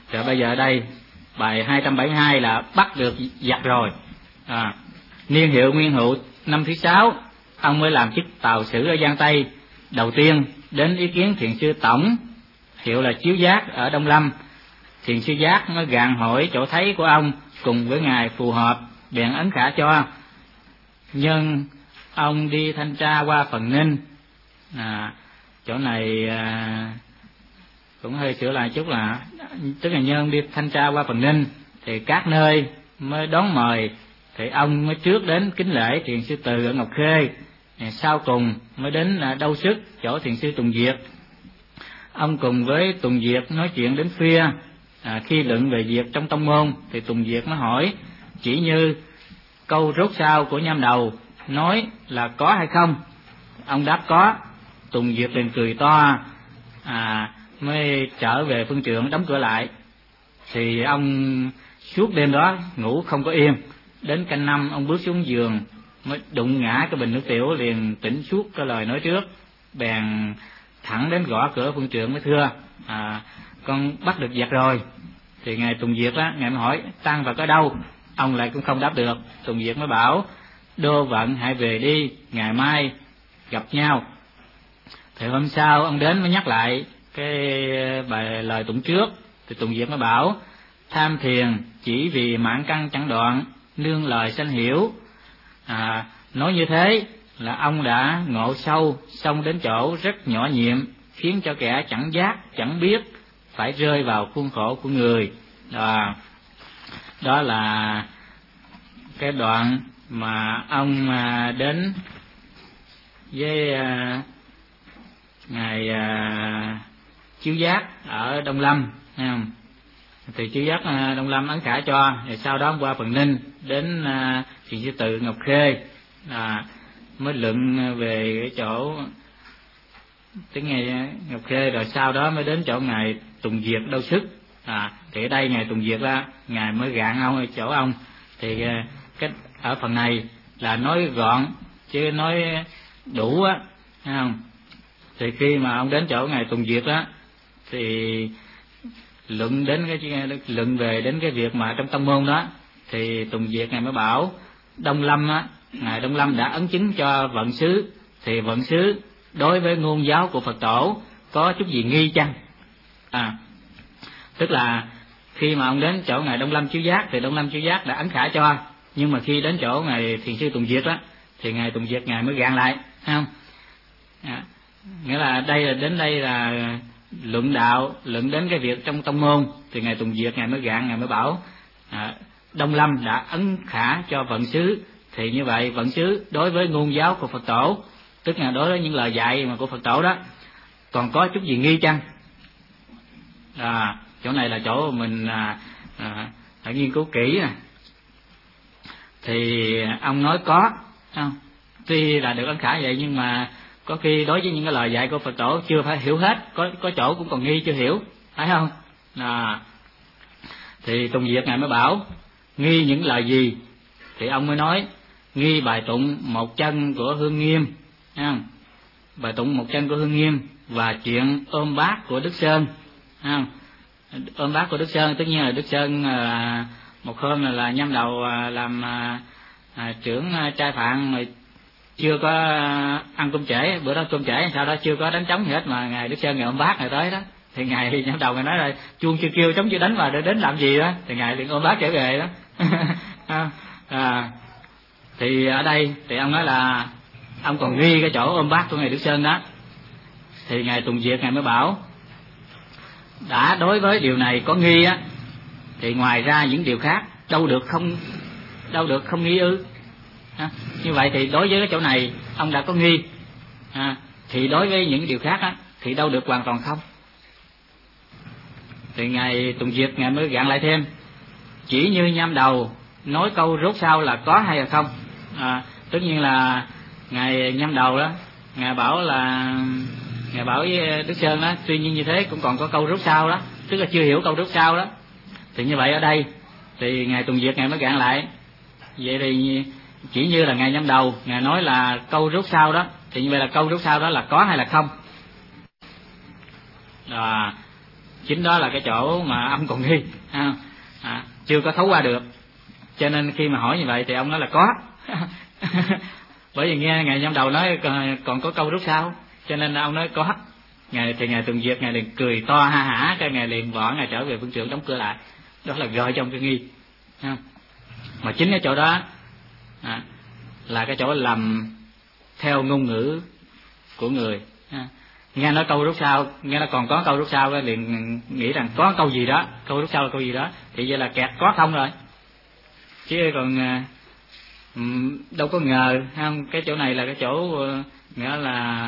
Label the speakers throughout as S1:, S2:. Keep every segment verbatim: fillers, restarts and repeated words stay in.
S1: Rồi bây giờ đây bài hai trăm bảy mươi hai là bắt được giặc rồi. À, niên hiệu Nguyên Hữu năm thứ sáu, ông mới làm chức tào sử ở Giang Tây. Đầu tiên đến ý kiến thiền sư Tổng, hiệu là Chiếu Giác ở Đông Lâm. Thiền sư Giác mới gạn hỏi chỗ thấy của ông cùng với ngài phù hợp, bèn ấn khả cho. Nhưng ông đi thanh tra qua Phần Ninh. À, chỗ này à, cũng hơi sửa lại chút là, tức là nhân đi thanh tra qua Phần Ninh thì các nơi mới đón mời, thì ông mới trước đến kính lễ thiền sư Từ ở Ngọc Khê, sau cùng mới đến là Đâu Sức chỗ thiền sư Tùng Diệt. Ông cùng với Tùng Diệt nói chuyện đến khuya. À, khi luận về việc trong tông môn thì Tùng Diệt mới hỏi chỉ như câu rốt sau của Nham Đầu nói là có hay không. Ông đáp có. Tùng Diệt liền cười to, à, mới trở về phương trượng đóng cửa lại. Thì ông suốt đêm đó ngủ không có yên. Đến canh năm ông bước xuống giường mới đụng ngã cái bình nước tiểu, liền tỉnh suốt cái lời nói trước, bèn thẳng đến gõ cửa phương trượng mới thưa, à, con bắt được giặc rồi. Thì ngài Tùng Diệt á, ngài mới hỏi tang vật ở đâu. Ông lại cũng không đáp được. Tùng Diệt mới bảo Đô Vận hãy về đi, ngày mai gặp nhau. Thì hôm sau ông đến mới nhắc lại cái bài lời tụng trước. Thì Tùng Diệt mới bảo tham thiền chỉ vì mạn căn chẳng đoạn, nương lời sanh hiểu. À, nói như thế là ông đã ngộ sâu, xong đến chỗ rất nhỏ nhiệm, khiến cho kẻ chẳng giác chẳng biết phải rơi vào khuôn khổ của người. À, đó là cái đoạn mà ông à, đến với à, ngài à, Chiếu Giác ở Đông Lâm, thấy không? Thì Chiếu Giác à, Đông Lâm ấn khả cho, rồi sau đó qua Phần Ninh đến à, thiền sư Từ Ngọc Khê, à, mới luận về cái chỗ tiếng nghe Ngọc Khê, rồi sau đó mới đến chỗ ngài Tùng Diệt Đâu Sức. À, thì ở đây ngài Tùng Diệt á, ngài mới gạn ông ở chỗ ông. Thì cái ở phần này là nói gọn chứ nói đủ á, thấy không? Thì khi mà ông đến chỗ ngài Tùng Diệt á, thì luận đến cái luận về đến cái việc mà trong tông môn đó, thì Tùng Diệt ngài mới bảo Đông Lâm á, ngài Đông Lâm đã ấn chứng cho vận xứ, thì vận xứ đối với ngôn giáo của Phật tổ có chút gì nghi chăng? À, tức là khi mà ông đến chỗ ngài Đông Lâm Chiếu Giác thì Đông Lâm Chiếu Giác đã ấn khả cho, nhưng mà khi đến chỗ ngài thiền sư Tùng Diệt á, thì ngài Tùng Diệt ngài mới gạn lại, thấy không? À, nghĩa là đây là đến đây là luận đạo, luận đến cái việc trong tông môn, thì ngài Tùng Diệt ngài mới gạn, ngài mới bảo à, Đông Lâm đã ấn khả cho vận xứ, thì như vậy vận xứ đối với ngôn giáo của Phật tổ, tức là đối với những lời dạy mà của Phật tổ đó, còn có chút gì nghi chăng? À, chỗ này là chỗ mình à, à, phải nghiên cứu kỹ nè. Thì ông nói có, không? Tuy là được ấn khả vậy, nhưng mà có khi đối với những cái lời dạy của Phật tổ chưa phải hiểu hết, có có chỗ cũng còn nghi chưa hiểu, phải không? À, thì Tùng Diệt ngài mới bảo nghi những lời gì, thì ông mới nói nghi bài tụng một chân của Hương Nghiêm, thấy không? Bài tụng một chân của Hương Nghiêm và chuyện ôm bát của Đức Sơn, thấy không? Ôm bát của Đức Sơn, tất nhiên là Đức Sơn à, một hôm là, là nhâm đầu à, làm à, à, trưởng à, trai phạn rồi chưa có à, ăn cơm trễ, bữa đó cơm trễ, sau đó chưa có đánh trống gì hết, mà ngài Đức Sơn ngài ôm bát ngài tới đó, thì ngài nhâm đầu ngài nói là chuông chưa kêu trống chưa đánh mà để đến làm gì đó, thì ngài liền ôm bát trở về đó. à, à, thì ở đây thì ông nói là ông còn ghi cái chỗ ôm bát của ngài Đức Sơn đó, thì ngài Tùng Diệt ngài mới bảo đã đối với điều này có nghi á, thì ngoài ra những điều khác đâu được không đâu được không nghi ư? À, như vậy thì đối với cái chỗ này ông đã có nghi, à, thì đối với những điều khác á thì đâu được hoàn toàn không? Thì ngài Tùng Diệt ngài mới gạn lại thêm chỉ như nhâm đầu nói câu rốt sau là có hay là không. À, tất nhiên là ngài nhâm đầu đó ngài bảo là ngài bảo với Đức Sơn đó, tuy nhiên như thế cũng còn có câu rốt sau đó, tức là chưa hiểu câu rốt sau đó. Thì như vậy ở đây thì ngài Tùng Diệt ngài mới gạn lại vậy, thì chỉ như là ngài nhâm đầu ngài nói là câu rốt sau đó, thì như vậy là câu rốt sau đó là có hay là không? À, chính đó là cái chỗ mà ông còn nghi, à, à, chưa có thấu qua được. Cho nên khi mà hỏi như vậy thì ông nói là có. Bởi vì nghe ngài Nhâm Đầu nói còn có câu rút sau, cho nên ông nói có. Ngài thì ngài Tùng Diệt ngài liền cười to ha hả, cái ngài liền bỏ ngài trở về phương trượng đóng cửa lại. Đó là gợi trong cái nghi, không? Mà chính cái chỗ đó à, là cái chỗ lầm theo ngôn ngữ của người. À, nghe nói câu rút sau, nghe nó còn có câu rút sau, liền nghĩ rằng có câu gì đó, câu rút sau là câu gì đó, thì vậy là kẹt có không rồi, chứ còn um, đâu có ngờ, không? Cái chỗ này là cái chỗ uh, nghĩa là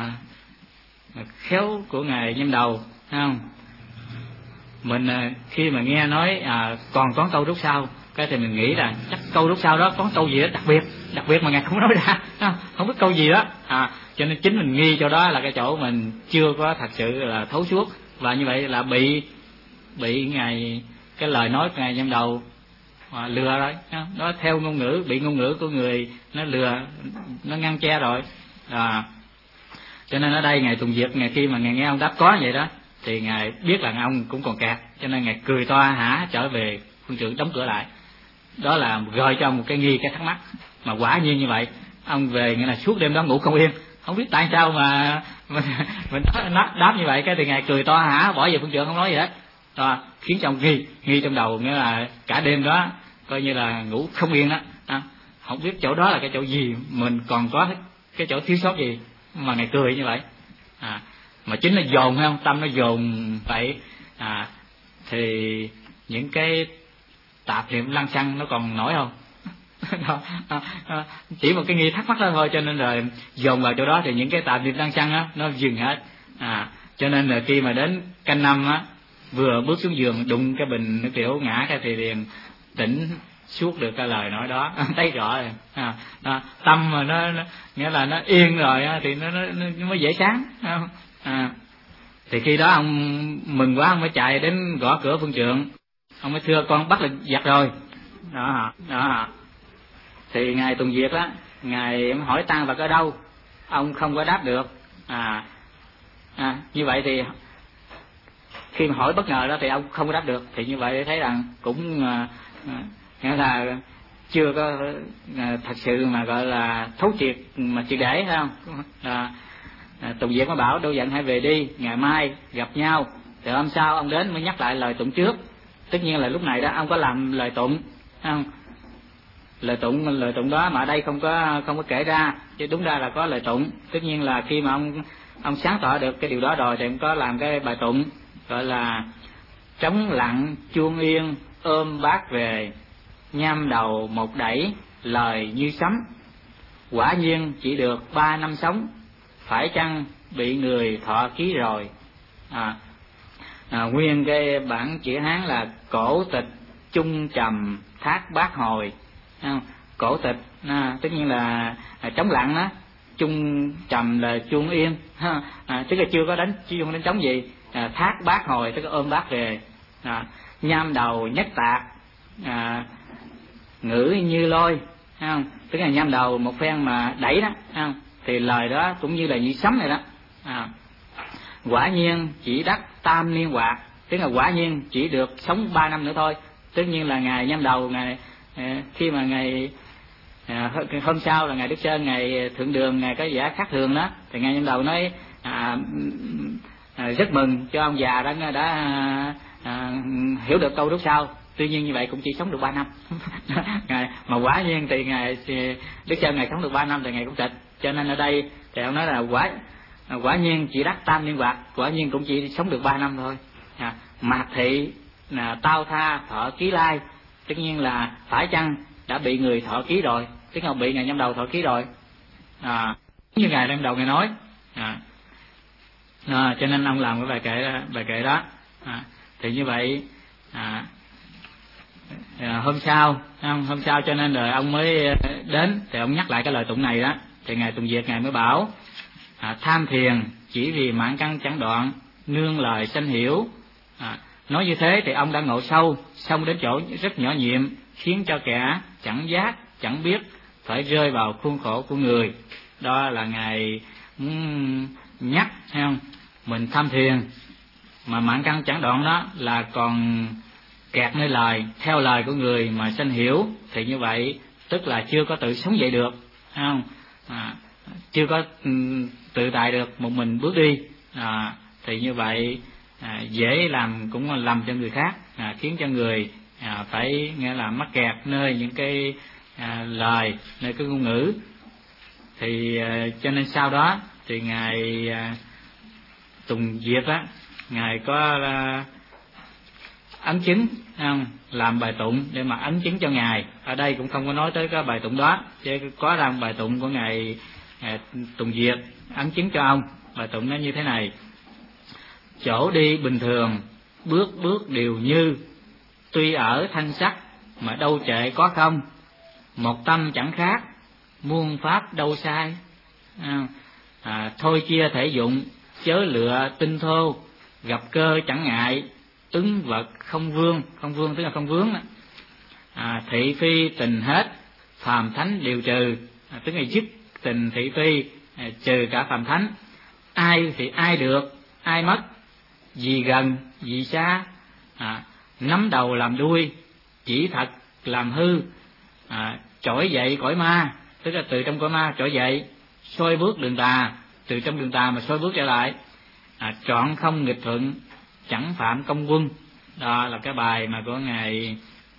S1: khéo của ngài Nhâm Đầu, không? Mình uh, khi mà nghe nói à, còn có câu rút sau, cái thì mình nghĩ là chắc câu rút sau đó có câu gì đó đặc biệt, đặc biệt mà ngài không nói ra, không, không biết câu gì đó, à, cho nên chính mình nghi chỗ đó là cái chỗ mình chưa có thật sự là thấu suốt, và như vậy là bị bị ngài cái lời nói của ngài Nhâm Đầu à, lừa rồi, nó theo ngôn ngữ, bị ngôn ngữ của người nó lừa, nó ngăn che rồi, à, cho nên ở đây ngài Tùng Diệt ngài khi mà ngài nghe ông đáp có vậy đó thì ngài biết là ông cũng còn kẹt, cho nên ngài cười to hả trở về phương trượng đóng cửa lại. Đó là gợi cho một cái nghi, cái thắc mắc, mà quả nhiên như vậy. Ông về nghĩa là suốt đêm đó ngủ không yên, không biết tại sao mà mình mình đáp, đáp như vậy, cái thì ngài cười to hả bỏ về phương trượng không nói gì hết, đó, khiến cho ông nghi nghi trong đầu, nghĩa là cả đêm đó coi như là ngủ không yên đó, đó. Không biết chỗ đó là cái chỗ gì, mình còn có cái chỗ thiếu sót gì mà ngài cười như vậy, à, mà chính là dồn, hay không, tâm nó dồn vậy, à, thì những cái tạp niệm lăng xăng nó còn nổi không? Đó, à, à, chỉ một cái nghi thắc mắc đó thôi, cho nên rồi dồn vào chỗ đó thì những cái tạp niệm lăng xăng á nó dừng hết, à, cho nên là khi mà đến canh năm á, vừa bước xuống giường đụng cái bình nước tiểu ngã cái thì liền tỉnh suốt được cái lời nói đó. Thấy rõ rồi, à, à, tâm mà nó, nó nghĩa là nó yên rồi á, thì nó, nó, nó mới dễ sáng, à, thì khi đó ông mừng quá, ông mới chạy đến gõ cửa phương trượng, ông mới thưa con bắt được giặc rồi, đó đó. Thì ngài Tùng Diệt á, ngài hỏi tang vật ở đâu, ông không có đáp được, à, à như vậy thì khi mà hỏi bất ngờ đó thì ông không có đáp được, thì như vậy để thấy rằng cũng à, nghĩa là chưa có à, thật sự mà gọi là thấu triệt mà triệt để, phải không? À, à, Tùng Diệt mới bảo đâu giận hãy về đi, ngày mai gặp nhau, rồi hôm sau ông đến mới nhắc lại lời tụng trước. Tất nhiên là lúc này đó ông có làm lời tụng, không? Lời tụng lời tụng đó mà ở đây không có không có kể ra, chứ đúng ra là có lời tụng. Tất nhiên là khi mà ông ông sáng tỏ được cái điều đó rồi thì ông có làm cái bài tụng gọi là trống lặng chuông yên ôm bát về, nham đầu một đẩy lời như sấm, quả nhiên chỉ được ba năm sống, phải chăng bị người thọ ký rồi. À, à, nguyên cái bản chữ Hán là cổ tịch chung trầm thác bát hồi, không? Cổ tịch à, tất nhiên là à, trống lặng đó, chung trầm là chuông yên, à, tức là chưa có đánh chuông đánh trống gì, à, thác bát hồi tức là ôm bát về, à, nham đầu nhất tạc, à, ngữ như lôi, không? Tức là nham đầu một phen mà đẩy đó, không? Thì lời đó cũng như là như sấm này đó, à, quả nhiên chỉ đắc tam niên hoạt, tức là quả nhiên chỉ được sống ba năm nữa thôi. Tất nhiên là ngày nhâm đầu, ngày khi mà ngày à, hôm sau là ngày Đức Sơn, ngày thượng đường, ngày có vẻ khác thường đó, thì ngày nhâm đầu nói à, à, rất mừng cho ông già đó đã à, hiểu được câu lúc sau. Tuy nhiên như vậy cũng chỉ sống được ba năm. Ngày mà quả nhiên thì ngày Đức Sơn ngày sống được ba năm thì ngày cũng tịch. Cho nên ở đây thì ông nói là quả quả nhiên chỉ đắc tam niên hoạt, quả nhiên cũng chỉ sống được ba năm thôi. À, mạt thị là tao tha thọ ký lai, tất nhiên là phải chăng đã bị người thọ ký rồi, tức là bị ngày nhâm đầu thọ ký rồi, à, như ngày nhâm đầu ngày nói, à, à, cho nên ông làm cái bài kệ đó, bài kệ đó, à, thì như vậy à, à, hôm sau không, hôm sau cho nên rồi ông mới đến thì ông nhắc lại cái lời tụng này đó, thì ngài Tùng Diệt ngài mới bảo à, tham thiền chỉ vì mạng căn chẳng đoạn, nương lời sanh hiểu. À, nói như thế thì ông đã ngộ sâu, xong đến chỗ rất nhỏ nhiệm, khiến cho kẻ chẳng giác chẳng biết phải rơi vào khuôn khổ của người. Đó là ngài muốn nhắc, thấy không? Mình tham thiền mà mạng căn chẳng đoạn đó là còn kẹt nơi lời, theo lời của người mà sanh hiểu, thì như vậy tức là chưa có tự sống dậy được, thấy không? À, chưa có um, tự tại được một mình bước đi, à, thì như vậy à, dễ làm cũng làm cho người khác, à, khiến cho người à, phải nghĩa là mắc kẹt nơi những cái à, lời, nơi cái ngôn ngữ. Thì à, cho nên sau đó thì ngài à, Tùng Diệp á, ngài có à, ấn chứng, không? Làm bài tụng để mà ấn chứng cho ngài. Ở đây cũng không có nói tới cái bài tụng đó, chứ có ra bài tụng của ngài à, Tùng Diệp ấn chứng cho ông. Bài tụng nó như thế này: chỗ đi bình thường, bước bước đều như, tuy ở thanh sắc mà đâu trệ có không, một tâm chẳng khác, muôn pháp đâu sai. À, à, thôi chia thể dụng, chớ lựa tinh thô, gặp cơ chẳng ngại, ứng vật không vương. Không vương tức là không vướng. À, thị phi tình hết, phàm thánh đều trừ, à, tức là dứt tình thị phi, à, trừ cả phàm thánh. Ai thì ai được, ai mất, gì gần gì xa, à, nắm đầu làm đuôi, chỉ thật làm hư, à, trỗi dậy cõi ma, tức là từ trong cõi ma trỗi dậy, soi bước đường tà, từ trong đường tà mà soi bước trở lại, à, trọn không nghịch thuận, chẳng phạm công quân. Đó là cái bài mà của ngài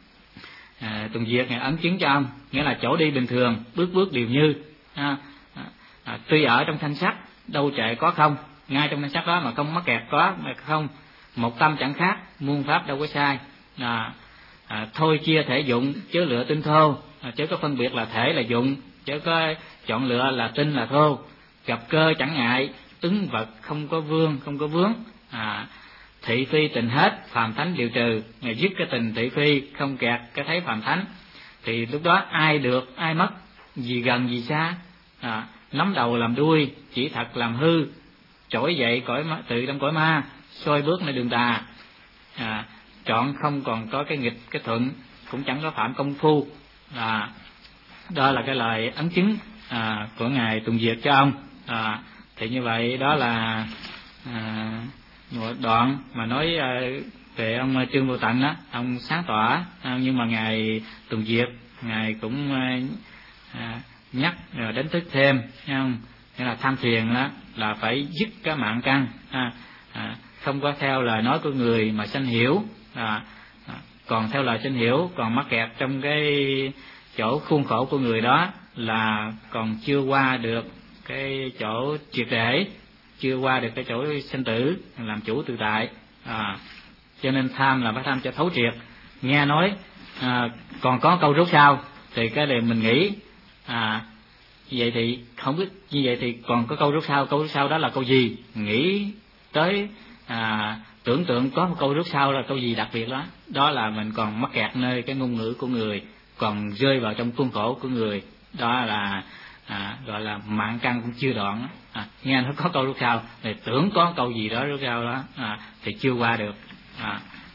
S1: à, Tùng Diệp ngài ấn chứng cho ông, nghĩa là chỗ đi bình thường, bước bước đều như, à, à, à, tuy ở trong thanh sắc đâu trệ có không, ngay trong thanh sắc đó mà không mắc kẹt có mà không, một tâm chẳng khác, muôn pháp đâu có sai. À, à, thôi chia thể dụng, chớ lựa tinh thô, à, chớ có phân biệt là thể là dụng, chớ có chọn lựa là tinh là thô, gặp cơ chẳng ngại, ứng vật không có vương, không có vướng. À, thị phi tình hết, phàm thánh đều trừ, ngày dứt cái tình thị phi, không kẹt cái thấy phàm thánh, thì lúc đó ai được ai mất, gì gần gì xa, à, nắm đầu làm đuôi, chỉ thật làm hư, trỗi dậy cõi ma, tự trong cõi ma, soi bước nơi đường tà, à, chọn không còn có cái nghịch cái thuận, cũng chẳng có phạm công phu. À, đó là cái lời ấn chứng à, của ngài Tùng Diệp cho ông. À, thì như vậy đó là à, một đoạn mà nói à, về ông Trương Vô Tận đó, ông sáng tỏa, à, nhưng mà ngài Tùng Diệp ngài cũng à, nhắc rồi đánh thức thêm, thấy không? Nghĩa là tham thiền đó là phải dứt cái mạng căn, à, à, không có theo lời nói của người mà sanh hiểu, à, à, còn theo lời sanh hiểu, còn mắc kẹt trong cái chỗ khuôn khổ của người đó là còn chưa qua được cái chỗ triệt để, chưa qua được cái chỗ sinh tử làm chủ tự tại. À, cho nên tham là phải tham cho thấu triệt. Nghe nói à, còn có câu rốt sau thì cái này mình nghĩ à, vậy thì không biết như vậy thì còn có câu rốt sau, câu rốt sau đó là câu gì? Nghĩ tới à, tưởng tượng có một câu rốt sau là câu gì đặc biệt đó, đó là mình còn mắc kẹt nơi cái ngôn ngữ của người, còn rơi vào trong khuôn khổ của người, đó là à, gọi là mạng căn cũng chưa đoạn. À, nghe nó có câu rốt sau thì tưởng có câu gì đó rốt sau đó, à, thì chưa qua được. À,